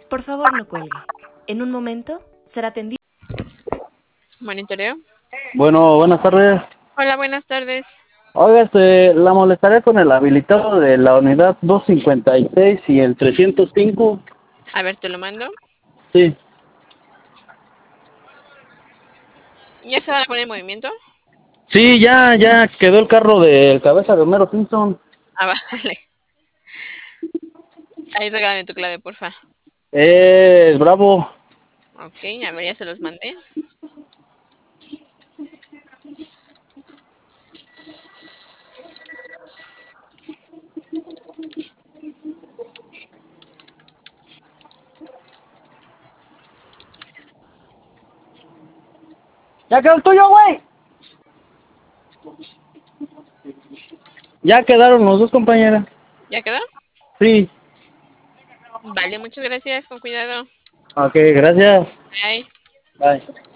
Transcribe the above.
Por favor, no cuelgue. En un momento será atendido. Monitoreo. Bueno, buenas tardes. Hola, buenas tardes. Oiga, la molestaré con el habilitado de la unidad 256 y el 305. A ver, te lo mando. Sí, ¿Ya se van a poner en movimiento? sí, ya quedó el carro del cabeza de Homero Simpson. Ah, vale. Ahí regálame tu clave, porfa. Bravo. Ok, a ver, ya se los mandé. Ya quedó el tuyo, güey. Ya quedaron los dos, compañeras. ¿Ya quedó? Sí. Vale, muchas gracias. Con cuidado. Ok, gracias. Bye. Bye.